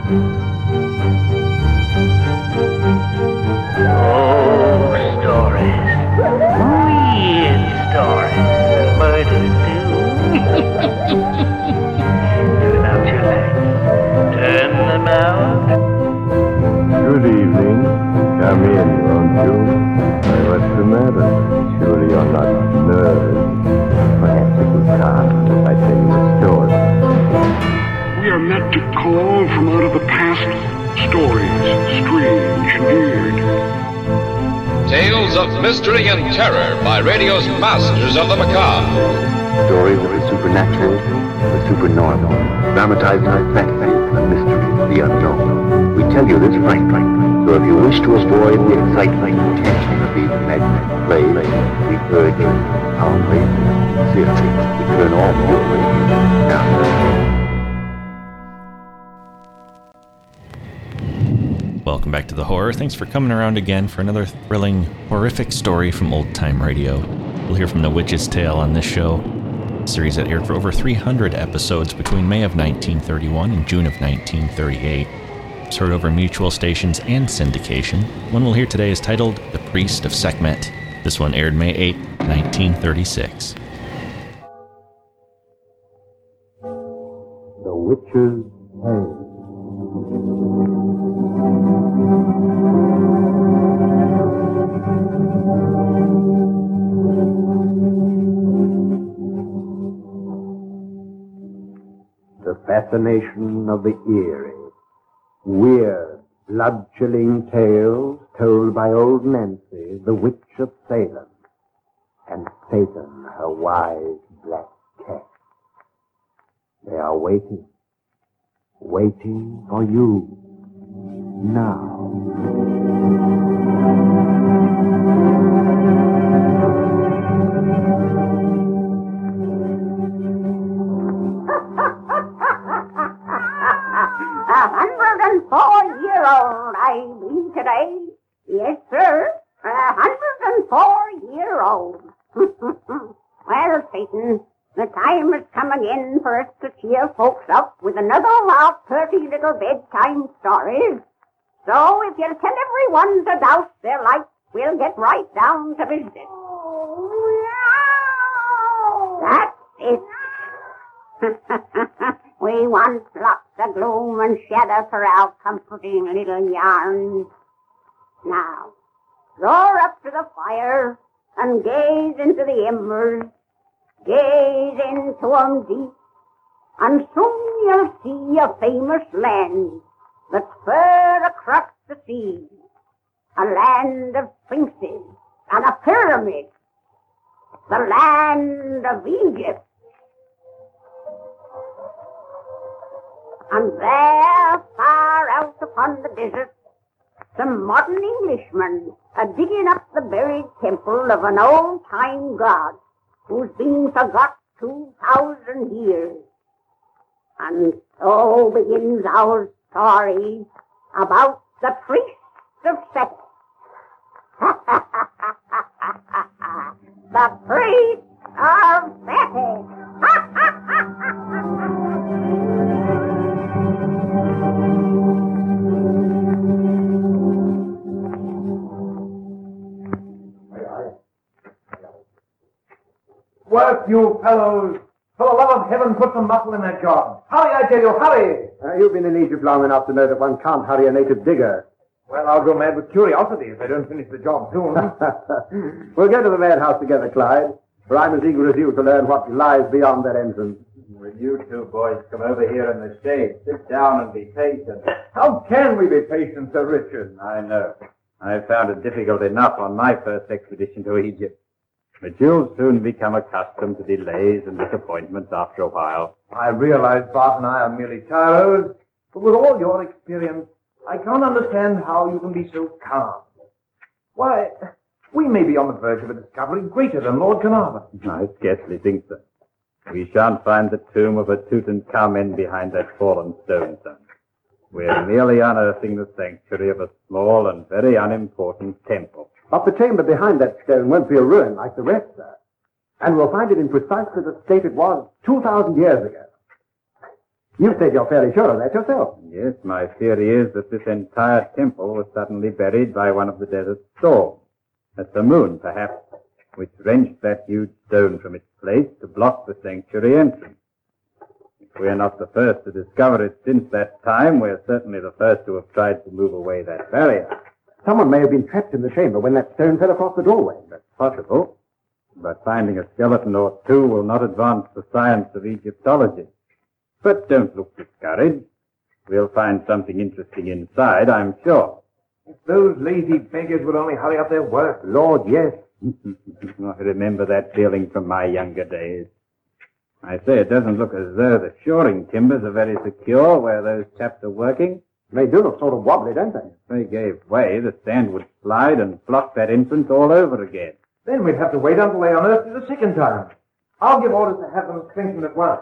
Good evening. Come in, won't you? What's the matter? Surely you're not nervous. Perhaps it will calm if I tell you a story. We are meant to call from out of the past stories, strange and weird. Tales of mystery and terror by radio's masters of the macabre. Stories of the supernatural, the supernormal, dramatized fantasy, the mystery, the unknown. We tell you this frankly, so if you wish to avoid the excitement and tension of these imaginary plays, we urge you, humbly, sincerely, to turn off your radio now. Welcome back to The Horror. Thanks for coming around again for another thrilling, horrific story from old-time radio. We'll hear from The Witch's Tale on this show, a series that aired for over 300 episodes between May of 1931 and June of 1938. It's heard over mutual stations and syndication. One we'll hear today is titled The Priest of Sekhmet. This one aired May 8, 1936. The Witch's Tale. The fascination of the eerie, weird, blood-chilling tales told by old Nancy, the Witch of Salem, and Satan, her wise black cat. They are waiting for you, now. I be today. Yes, sir. 104-year-old. Well, Satan, the time has come again for us to cheer folks up with another of our pretty little bedtime stories. So if you'll tell everyone to douse their lights, we'll get right down to business. That's it. We want lots of gloom and shadow for our comforting little yarns. Now, roar up to the fire and gaze into the embers. Gaze into 'em deep, and soon you'll see a famous land that's far across the sea. A land of sphinxes and a pyramid. The land of Egypt. And there, far out upon the desert, some modern Englishmen are digging up the buried temple of an old-time god who's been forgot 2,000 years. And so begins our story about the priest of Seth. The priest of Seth. Work, you fellows! For the love of heaven, put some muscle in that job. Hurry, I tell you, hurry! You've been in Egypt long enough to know that one can't hurry a native digger. Well, I'll go mad with curiosity if I don't finish the job soon. We'll go to the madhouse together, Clyde, for I'm as eager as you to learn what lies beyond that entrance. Will you two boys come over here in the shade? Sit down and be patient. How can we be patient, Sir Richard? I know. I found it difficult enough on my first expedition to Egypt. But you'll soon become accustomed to delays and disappointments after a while. I realize Bart and I are merely tyros, but with all your experience, I can't understand how you can be so calm. Why, we may be on the verge of a discovery greater than Lord Carnarvon. I scarcely think so. We shan't find the tomb of a Tutankhamen behind that fallen stone, son. We're merely unearthing the sanctuary of a small and very unimportant temple. But the chamber behind that stone won't be a ruin like the rest, sir. And we'll find it in precisely the state it was 2,000 years ago. You said you're fairly sure of that yourself. Yes, my theory is that this entire temple was suddenly buried by one of the desert storms. A simoon, perhaps, which wrenched that huge stone from its place to block the sanctuary entrance. If we're not the first to discover it since that time, we're certainly the first to have tried to move away that barrier. Someone may have been trapped in the chamber when that stone fell across the doorway. That's possible. But finding a skeleton or two will not advance the science of Egyptology. But don't look discouraged. We'll find something interesting inside, I'm sure. If those lazy beggars would only hurry up their work. Lord, yes. I remember that feeling from my younger days. I say, it doesn't look as though the shoring timbers are very secure where those chaps are working. They do look sort of wobbly, don't they? If they gave way, the sand would slide and block that entrance all over again. Then we'd have to wait until they unearthed it a second time. I'll give orders to have them strengthened at once.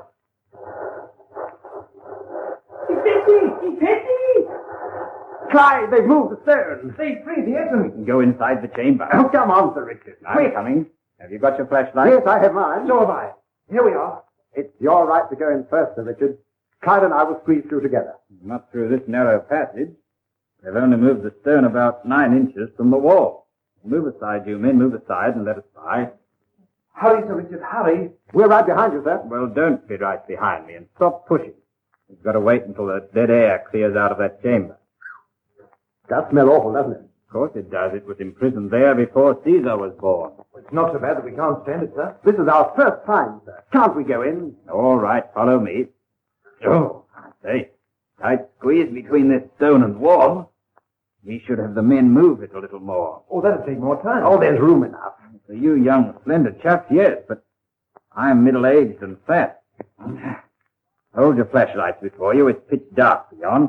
Clyde, they've moved the stone. They free the entrance. We can go inside the chamber. Oh, come on, Sir Richard. I'm coming. Have you got your flashlight? Yes, I have mine. So have I. Here we are. It's your right to go in first, Sir Richard. Clyde and I will squeeze through together. Not through this narrow passage. They've only moved the stone about 9 inches from the wall. Move aside, you men. Move aside and let us by. Hurry, Sir Richard, hurry. We're right behind you, sir. Well, don't be right behind me and stop pushing. We've got to wait until the dead air clears out of that chamber. Does smell awful, doesn't it? Of course it does. It was imprisoned there before Caesar was born. It's not so bad that we can't stand it, sir. This is our first time, sir. Can't we go in? All right, follow me. Oh, I say, tight squeeze between this stone and wall. We should have the men move it a little more. Oh, that'll take more time. Oh, there's room enough. For you young, slender chaps, yes, but I'm middle-aged and fat. Hold your flashlights before you. It's pitch dark beyond.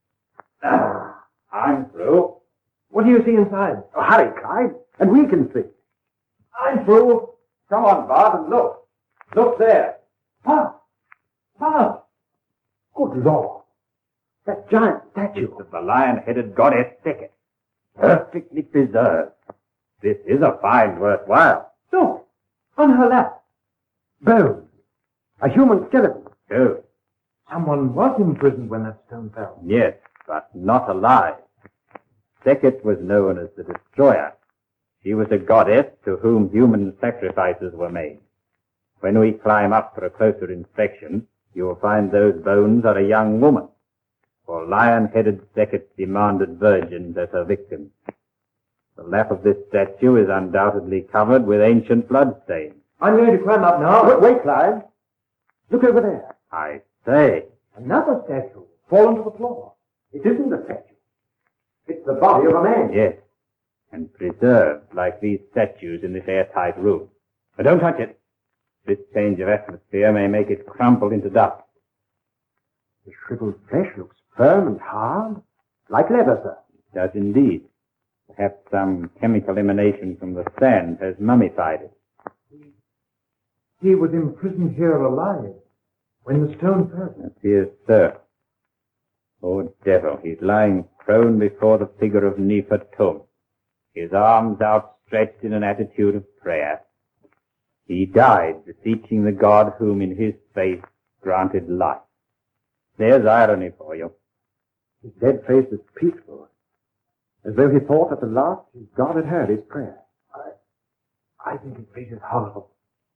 I'm through. What do you see inside? Oh, hurry, Clyde, and we can see. I'm through. Come on, Bob, and look. Look there. Bob! Bob! Good Lord. That giant statue. It's of the lion-headed goddess Sekhet. Perfectly preserved. This is a find worthwhile. Look! On her lap. Bones. A human skeleton. Good. Someone was imprisoned when that stone fell. Yes, but not alive. Sekhet was known as the Destroyer. She was a goddess to whom human sacrifices were made. When we climb up for a closer inspection, you will find those bones are a young woman, for lion-headed Sekhet demanded virgins as her victims. The lap of this statue is undoubtedly covered with ancient bloodstains. I'm going to climb up now. Wait, Clyde. Look over there. I say, Another statue fallen to the floor. It isn't a statue. It's the body of a man. yes, and preserved like these statues in this airtight room. But don't touch it. This change of atmosphere may make it crumple into dust. The shriveled flesh looks firm and hard, like leather, sir. It does indeed. Perhaps some chemical emanation from the sand has mummified it. He was imprisoned here alive when the stone fell. Appears so. Poor devil, he's lying prone before the figure of Nefertum, his arms outstretched in an attitude of prayer. He died beseeching the God whom in his faith granted life. There's irony for you. His dead face is peaceful, as though he thought at the last his God had heard his prayer. I think his face is horrible.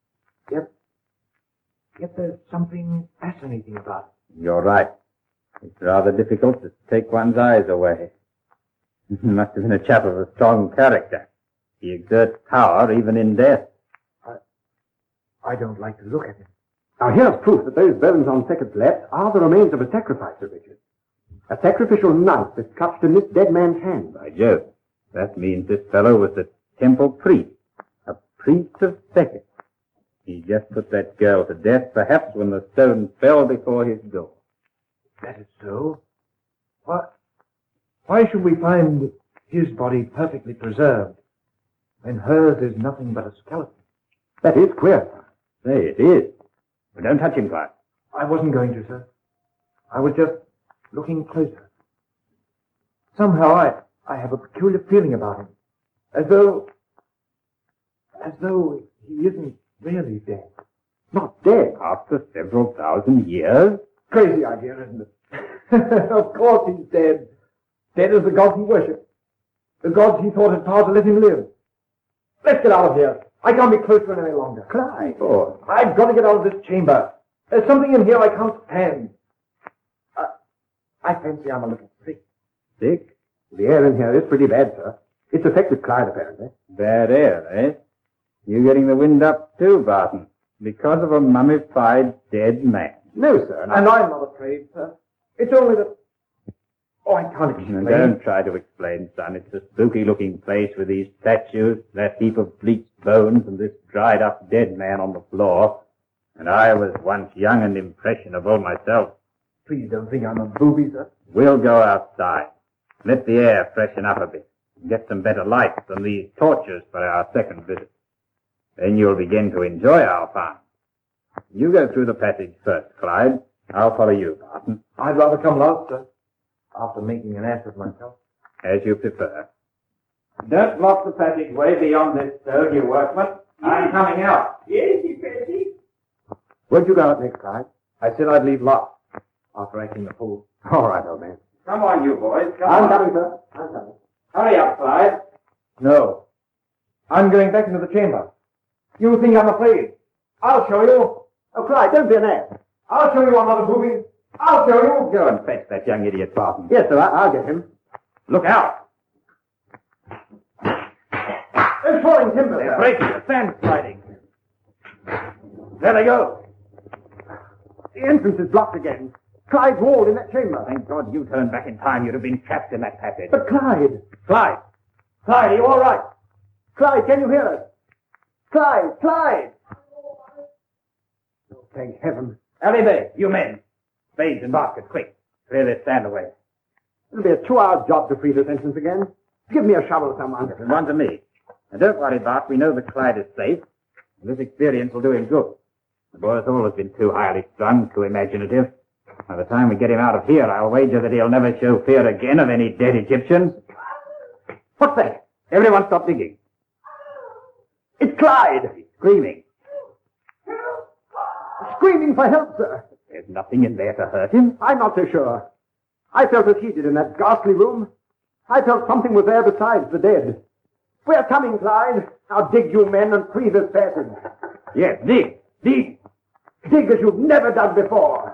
Yet there's something fascinating about it. You're right. It's rather difficult to take one's eyes away. He must have been a chap of a strong character. He exerts power even in death. I don't like to look at him. Now here's proof that those bones on Sekhet's lap are the remains of a sacrifice, Sir Richard. A sacrificial knife is clutched in this dead man's hand. By Jove, that means this fellow was a temple priest, a priest of Sekhet. He just put that girl to death, perhaps when the stone fell before his door. That is so. Why should we find his body perfectly preserved when hers is nothing but a skeleton? That is queer, sir. Say, it is. But don't touch him, Clark. I wasn't going to, sir. I was just looking closer. Somehow I have a peculiar feeling about him. As though he isn't really dead. Not dead. After several thousand years? Crazy idea, isn't it? Of course he's dead. Dead as the gods he worshipped. The gods he thought had power to let him live. Let's get out of here. I can't be close to him any longer. Clyde. Oh, I've got to get out of this chamber. There's something in here I can't stand. I fancy I'm a little sick. Sick? The air in here is pretty bad, sir. It's affected Clyde, apparently. Bad air, eh? You getting the wind up too, Barton? Because of a mummified dead man. No, sir. And I'm not afraid, sir. It's only that... Oh, I can't explain. Don't try to explain, son. It's a spooky-looking place with these statues, that heap of bleached bones, and this dried-up dead man on the floor. And I was once young and impressionable myself. Please don't think I'm a booby, sir. We'll go outside. Let the air freshen up a bit. Get some better light than these torches for our second visit. Then you'll begin to enjoy our fun. You go through the passage first, Clyde. I'll follow you, Barton. I'd rather come last, sir. After making an ass of myself. As you prefer. Don't block the passageway beyond this stone, you workman. I'm coming out. Yes, you fancy? Where'd you go out next, Clyde? I said I'd leave last. After acting the fool. All right, old man. Come on, you boys. Come I'm on. coming, sir. I'm coming. Hurry up, Clyde. No. I'm going back into the chamber. You think I'm afraid? I'll show you. Oh, Clyde, don't be an ass. I'll show you I'm not a booby. I'll show you. Go and fetch that young idiot, Barton. Yes, sir, I'll get him. Look out. There's falling timber They're there. breaking. The sand sliding. There they go. The entrance is blocked again. Clyde's walled in that chamber. Thank God you turned back in time. You'd have been trapped in that passage. But Clyde! Clyde. Clyde, are you all right? Clyde, can you hear us? Clyde! Clyde! Oh, thank heaven. Alley, you men. Spades and baskets, quick. Clear this sand away. It'll be a 2-hour job to free this entrance again. Give me a shovel, someone. And one to me. And don't worry, Bart. We know that Clyde is safe. And this experience will do him good. The boy's always been too highly strung, too imaginative. By the time we get him out of here, I'll wager that he'll never show fear again of any dead Egyptians. What's that? Everyone stop digging. It's Clyde! He's screaming. Screaming for help, sir. There's nothing in there to hurt him. I'm not so sure. I felt as he did in that ghastly room. I felt something was there besides the dead. We're coming, Clyde. Now dig, you men, and free this passage. Yes, dig. Dig. Dig as you've never dug before.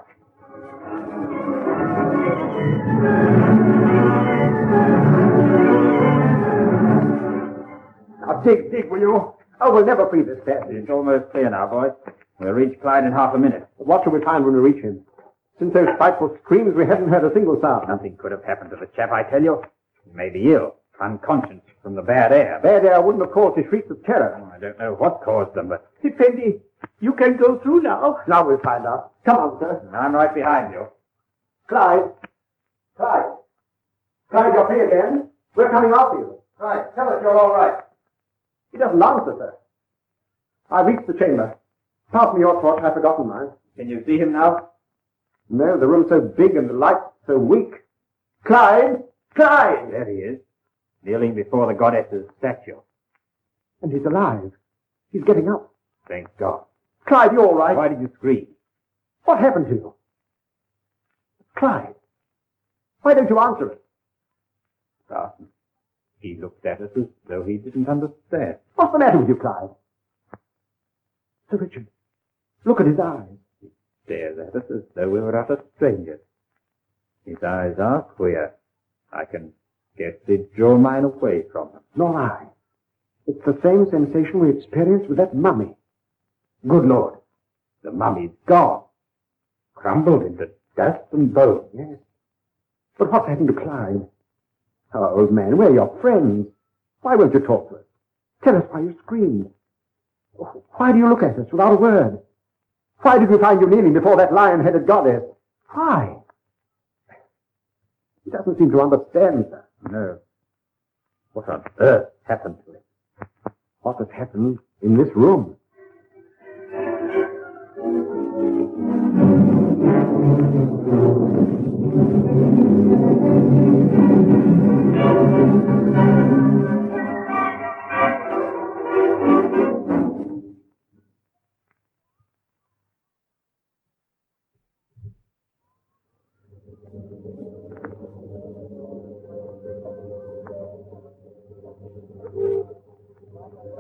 Now dig, dig, will you? Oh, we'll never free this passage. It's almost clear now, boys. We'll reach Clyde in half a minute. What shall we find when we reach him? Since those frightful screams, we haven't heard a single sound. Nothing could have happened to the chap, I tell you. He may be ill, unconscious from the bad air. Bad air wouldn't have caused his shrieks of terror. I don't know what caused them, but Effendi, you can go through now. Now we'll find out. Come on, sir. I'm right behind you. Clyde. Clyde. Clyde, you're free again. We're coming after you. Right, tell us you're all right. He doesn't answer, sir. I reached the chamber. Pass me your torch. I've forgotten mine. Can you see him now? No, the room's so big and the light so weak. Clyde! Clyde! There he is, kneeling before the goddess's statue. And he's alive. He's getting up. Thank God. Clyde, you all right? Why did you scream? What happened to you? Clyde, why don't you answer it? Barton. He looked at us as though he didn't understand. What's the matter with you, Clyde? Sir Richard, look at his eyes. He stares at us as though we were utter strangers. His eyes are queer. I can scarcely draw mine away from them. Nor I. It's the same sensation we experienced with that mummy. Good Lord, The mummy's gone. Crumbled into dust and bone. yes. But what's happened to Clyde? Oh, old man, we're your friends. Why won't you talk to us? Tell us why you screamed. Why do you look at us without a word? Why did we find you kneeling before that lion-headed goddess? Why? He doesn't seem to understand, sir. No. What on earth happened to him? What has happened in this room?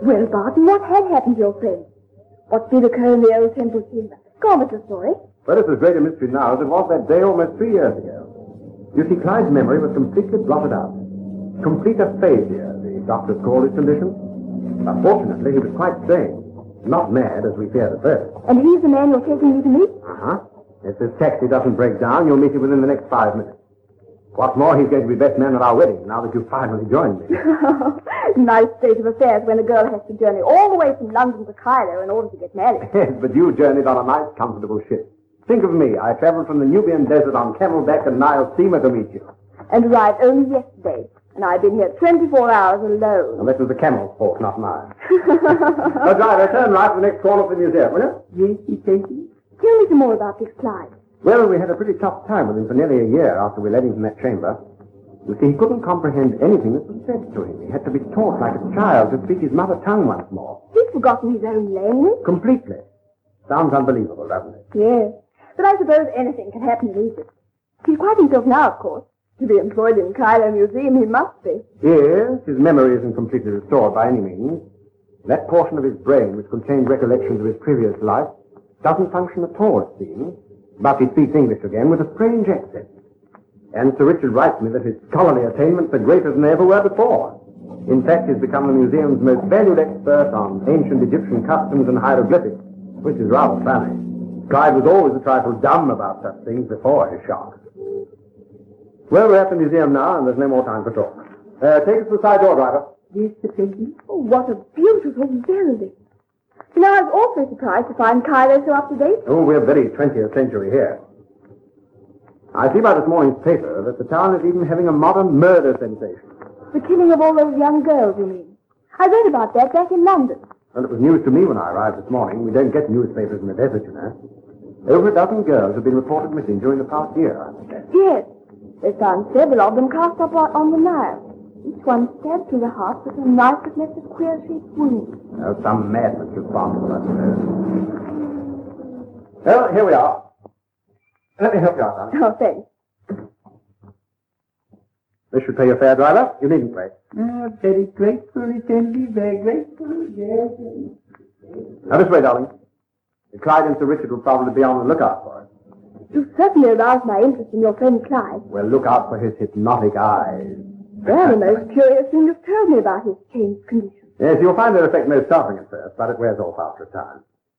Well, Barton, what had happened to your friend? What did occur in the old temple chamber? Go on with the story. Well, it's as great a mystery now as it was that day almost 3 years ago. You see, Clyde's memory was completely blotted out. Complete aphasia, the doctors called his condition. Unfortunately, he was quite sane. Not mad, as we feared at first. And he's the man you're taking me to meet? Uh-huh. If this taxi doesn't break down, you'll meet him within the next 5 minutes. What's more, he's going to be best man at our wedding, now that you've finally joined me. Nice state of affairs when a girl has to journey all the way from London to Cairo in order to get married. Yes, but you journeyed on a nice, comfortable ship. Think of me. I traveled from the Nubian desert on camelback and Nile steamer to meet you. And arrived only yesterday. And I've been here 24 hours alone. Well, that was the camel's fault, not mine. Driver, turn right to the next corner of the museum, will you? Yes, you take me. Tell me some more about this Clyde. Well, we had a pretty tough time with him for nearly a year after we let him from that chamber. You see, he couldn't comprehend anything that was said to him. He had to be taught like a child to speak his mother tongue once more. He's forgotten his own language. Completely. Sounds unbelievable, doesn't it? Yes. But I suppose anything can happen in Egypt. He's quite himself now, of course. To be employed in Cairo Museum, he must be. Yes, his memory isn't completely restored by any means. That portion of his brain which contained recollections of his previous life doesn't function at all, it seems. But he speaks English again with a strange accent. And Sir Richard writes me that his scholarly attainments are greater than they ever were before. In fact, he's become the museum's most valued expert on ancient Egyptian customs and hieroglyphics, which is rather funny. Clyde was always a trifle dumb about such things before his shock. Well, we're at the museum now, and there's no more time for talk. Take us to the side door, driver. Yes, Sir Pinky. Oh, what a beautiful building. You know, I was also surprised to find Cairo so up to date. Oh, we're very 20th century here. I see by this morning's paper that the town is even having a modern murder sensation. The killing of all those young girls, you mean? I read about that back in London. Well, it was news to me when I arrived this morning. We don't get newspapers in the desert, you know. Over a dozen girls have been reported missing during the past year, I understand. Yes. They found several of them cast up on the Nile. Each one stabbed through the heart with a knife that left a queer-shaped wound. Oh, some madman's responsible, I suppose. Well, here we are. Let me help you out, darling. Oh, thanks. This should pay your fare, driver. You needn't wait. Oh, very grateful, eternally, very grateful, yes. Now, this way, darling. Clyde and Sir Richard will probably be on the lookout for us. You certainly aroused my interest in your friend Clyde. Well, look out for his hypnotic eyes. They're the most curious thing you've told me about his changed condition. Yes, you'll find their effect most startling at first, but it wears off after a time.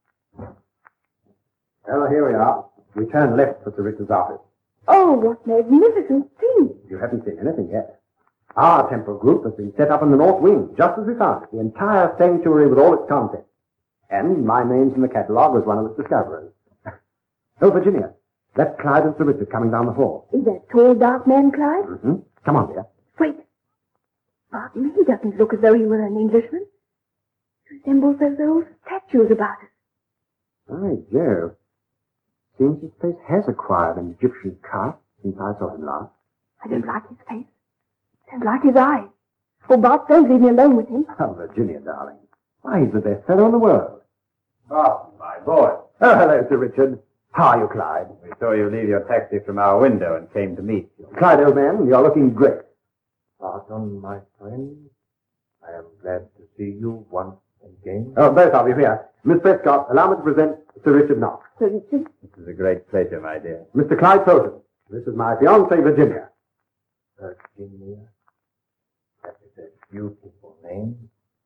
Well, here we are. We turn left for Sir Richard's office. Oh, what magnificent things. You haven't seen anything yet. Our temple group has been set up in the north wing, just as we found it, the entire sanctuary with all its contents. And my name's in the catalogue as one of its discoverers. Oh, Virginia, that's Clyde and Sir Richard coming down the hall. Is that tall, dark man Clyde? Mm-hmm. Come on, dear. Wait. Barton, he doesn't look as though he were an Englishman. He resembles those old statues about us. By Jove. Seems his face has acquired an Egyptian cast since I saw him last. I don't like his face. I don't like his eyes. Oh, Bart, don't leave me alone with him. Oh, Virginia, darling. Why, he's the best fellow in the world. Oh, my boy. Oh, hello, Sir Richard. How are you, Clyde? We saw you leave your taxi from our window and came to meet you. Clyde, old man, you're looking great. Barton, my friend, I am glad to see you once again. Oh, both of you here. Miss Prescott, allow me to present Sir Richard Knox. Sir Richard? This is a great pleasure, my dear. Mr. Clyde Fulton. This is my fiancée, Virginia. Virginia. That is a beautiful name.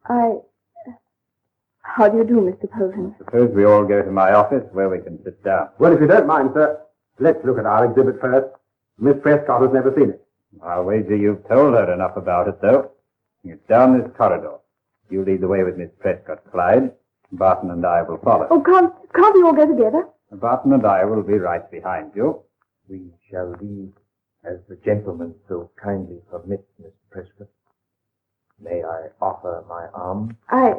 How do you do, Mr. Fulton? Suppose we all go to my office where we can sit down. Well, if you don't mind, sir, let's look at our exhibit first. Miss Prescott has never seen it. I'll wager you've told her enough about it, though. It's down this corridor. You lead the way with Miss Prescott, Clyde. Barton and I will follow. Oh, can't we all go together? Barton and I will be right behind you. We shall leave as the gentleman so kindly permits, Miss Prescott. May I offer my arm?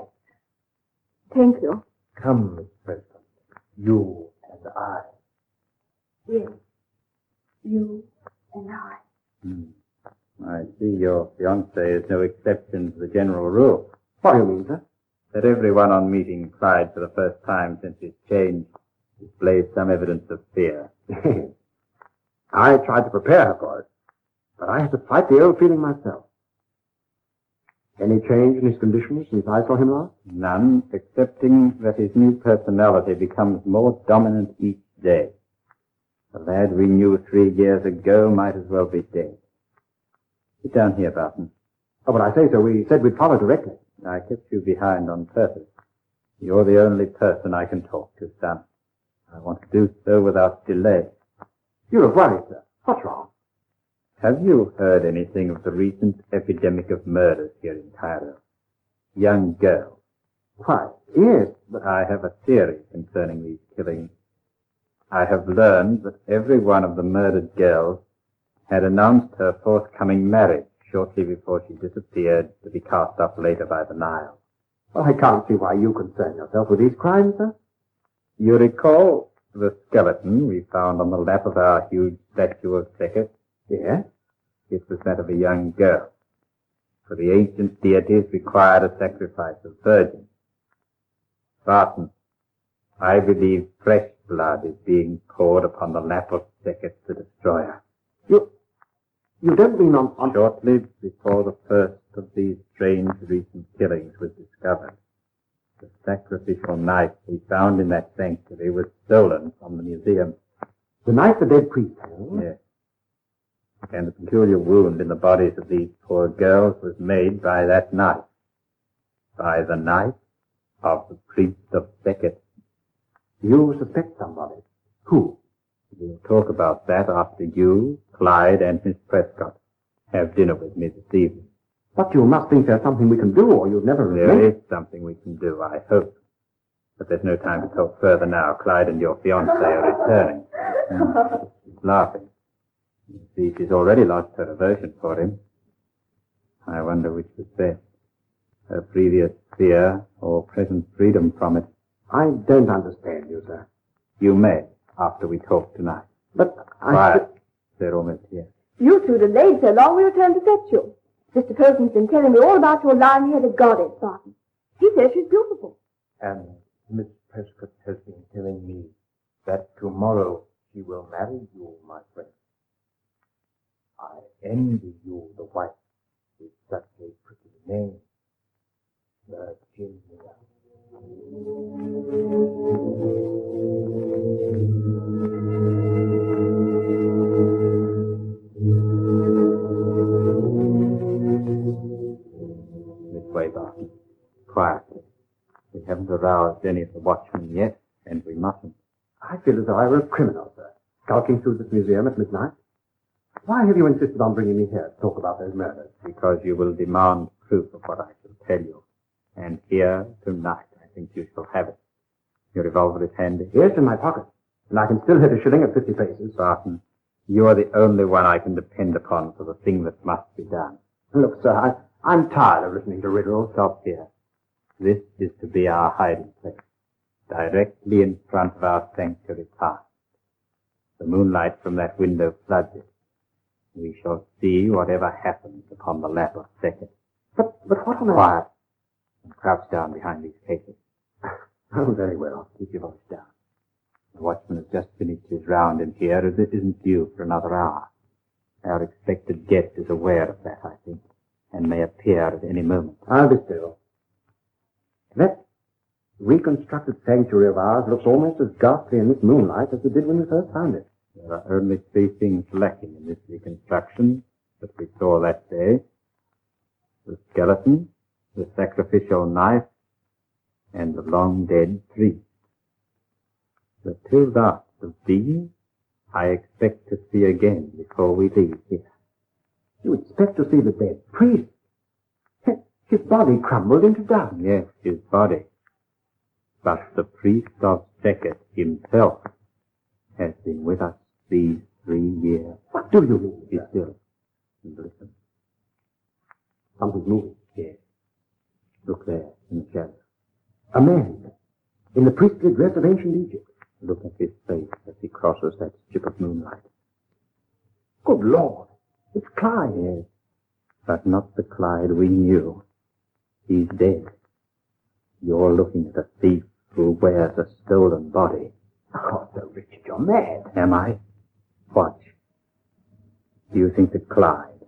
Thank you. Come, Miss Prescott. You and I. Yes. You and I. I see your fiancé is no exception to the general rule. What do you mean, sir? That everyone on meeting Clyde for the first time since his change displays some evidence of fear. I tried to prepare her for it, but I had to fight the old feeling myself. Any change in his condition since I saw him last? None, excepting that his new personality becomes more dominant each day. The lad we knew 3 years ago might as well be dead. Sit down here, Barton. Oh, but I say so. We said we'd follow directly. I kept you behind on purpose. You're the only person I can talk to, son. I want to do so without delay. You look worried, sir. What's wrong? Have you heard anything of the recent epidemic of murders here in Cairo? Young girls. Why, yes, but I have a theory concerning these killings. I have learned that every one of the murdered girls had announced her forthcoming marriage shortly before she disappeared to be cast off later by the Nile. well, I can't see why you concern yourself with these crimes, sir. You recall the skeleton we found on the lap of our huge statue of Sekhet? Yes? It was that of a young girl. For the ancient deities required a sacrifice of virgins. Barton, I believe fresh blood is being poured upon the lap of Sekhet the Destroyer. You don't mean on... Shortly before the first of these strange recent killings was discovered, the sacrificial knife we found in that sanctuary was stolen from the museum. The knife the dead priest held? Yes. And the peculiar wound in the bodies of these poor girls was made by that knife. By the knife of the priest of Sekhet. You suspect somebody. Who? We'll talk about that after you, Clyde, and Miss Prescott have dinner with me this evening. But you must think there's something we can do, or you'd never... There is something we can do, I hope. But there's no time to talk further now. Clyde and your fiancée are returning. She's laughing. You see, she's already lost her aversion for him. I wonder which was best. Her previous fear or present freedom from it. I don't understand you, sir. You may, after we talk tonight. But Quiet. They're almost here. You two delayed so long we returned to fetch you. Mr. Colton's been telling me all about your lion-headed goddess, Barton. He says she's beautiful. And Miss Prescott has been telling me that tomorrow she will marry you, my friend. I envy you, the wife, with such a pretty name, Virginia. This way, Barton. Quietly. We haven't aroused any of the watchmen yet, and we mustn't. I feel as though I were a criminal, sir, skulking through this museum at midnight. Why have you insisted on bringing me here to talk about those murders? Because you will demand proof of what I shall tell you. And here, tonight, I think you shall have it. Your revolver is handy? Yes, in my pocket. And I can still hit a shilling at 50 paces. Barton, you are the only one I can depend upon for the thing that must be done. Look, sir, I'm tired of listening to riddles. Stop here. This is to be our hiding place, directly in front of our sanctuary path. The moonlight from that window floods it. We shall see whatever happens upon the lap of Sekhet. But what on earth? Quiet. And crouch down behind these cases. Oh, very well. Keep your voice down. The watchman has just finished his round in here, as it isn't due for another hour. Our expected guest is aware of that, I think, and may appear at any moment. I'll be still. That reconstructed sanctuary of ours looks almost as ghastly in this moonlight as it did when we first found it. There are only 3 things lacking in this reconstruction that we saw that day. The skeleton, the sacrificial knife, and the long-dead priest. The 2 last of these I expect to see again before we leave here. You expect to see the dead priest? His body crumbled into dust. Yes, his body. But the priest of Sekhet himself has been with us these 3 years. What do you mean? Be still and listen. Something's moving. Yes. Look there in the shadow. A man in the priestly dress of ancient Egypt. Look at his face as he crosses that strip of moonlight. Good Lord. It's Clyde. Yes, but not the Clyde we knew. He's dead. You're looking at a thief who wears a stolen body. Oh, Sir Richard, you're mad. Am I? Watch. Do you think that Clyde,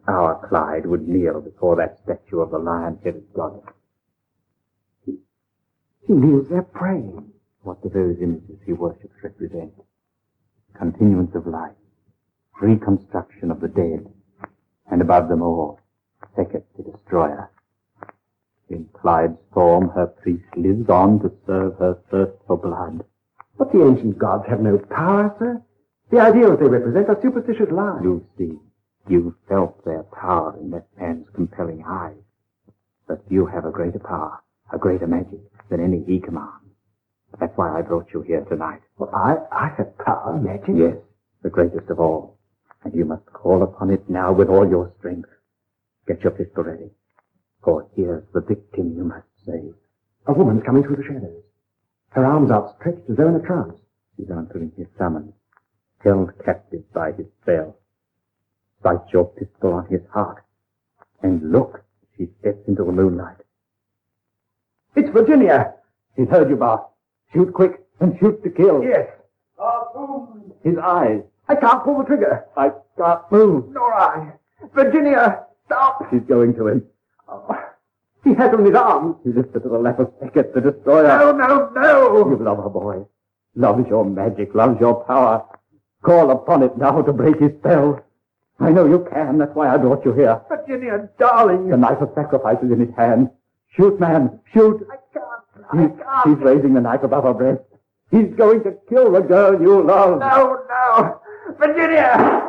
our Clyde would kneel before that statue of the lion-headed goddess. He kneels there praying. What do those images he worships represent? Continuance of life, reconstruction of the dead, and above them all, Sekhet the Destroyer. In Clyde's form, her priest lives on to serve her thirst for blood. But the ancient gods have no power, sir. The ideals they represent are superstitious lies. Lucy, you felt their power in that man's compelling eyes. But you have a greater power, a greater magic than any he commands. That's why I brought you here tonight. Well, I have power, magic? Yes, the greatest of all. And you must call upon it now with all your strength. Get your pistol ready. For here's the victim you must save. A woman's coming through the shadows. Her arms outstretched as though in a trance. She's answering his summons, held captive by his spell. Sight your pistol on his heart, and look, she steps into the moonlight. It's Virginia! He's heard you, boss. Shoot quick and shoot to kill. Yes. His eyes. I can't pull the trigger. I can't move. Nor I. Virginia, stop! She's going to him. Oh, he has her in his arms. He lifts her to the lap of Sekhet the Destroyer. No! You love her, boy. Loves your magic, loves your power. Call upon it now to break his spell. I know you can. That's why I brought you here. Virginia, darling. The knife of sacrifice is in his hand. Shoot, man. Shoot. I can't. He's raising the knife above her breast. He's going to kill the girl you love. No. Virginia!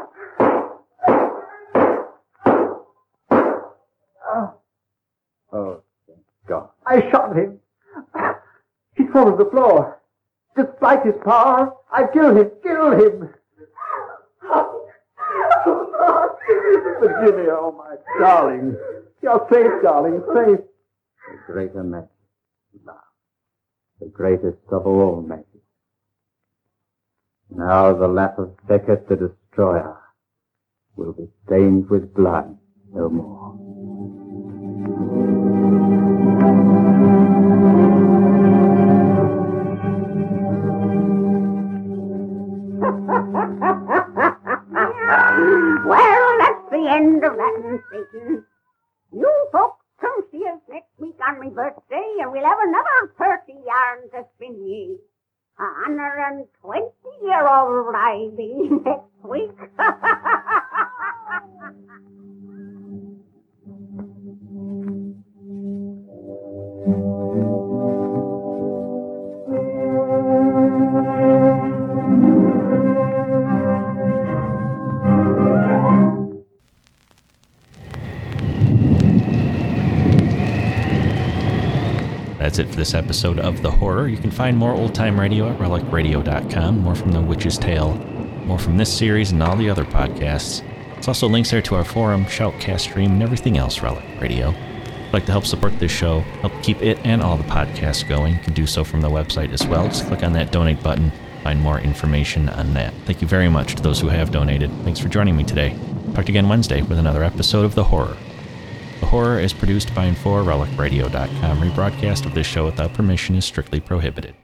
Oh, thank God. I shot him. He's fallen to the floor. Despite his power, I killed him. Virginia, oh my darling. You're safe, darling, safe. The greater magic. Love. The greatest of all magic. Now the lap of Sekhet the Destroyer will be stained with blood no more. Well, that's the end of that one, Satan. You folks come see us next week on my birthday, and we'll have another 30 yarns to spin ye. 120-year-old I be next week. That's it for this episode of The Horror. You can find more Old Time Radio at relicradio.com, more from The Witch's Tale, more from this series and all the other podcasts. There's also links there to our forum, Shoutcast stream, and everything else Relic Radio. If you'd like to help support this show, help keep it and all the podcasts going, you can do so from the website as well. Just click on that donate button, find more information on that. Thank you very much to those who have donated. Thanks for joining me today. Talk to you again Wednesday with another episode of The Horror. The Horror is produced by and for RelicRadio.com. Rebroadcast of this show without permission is strictly prohibited.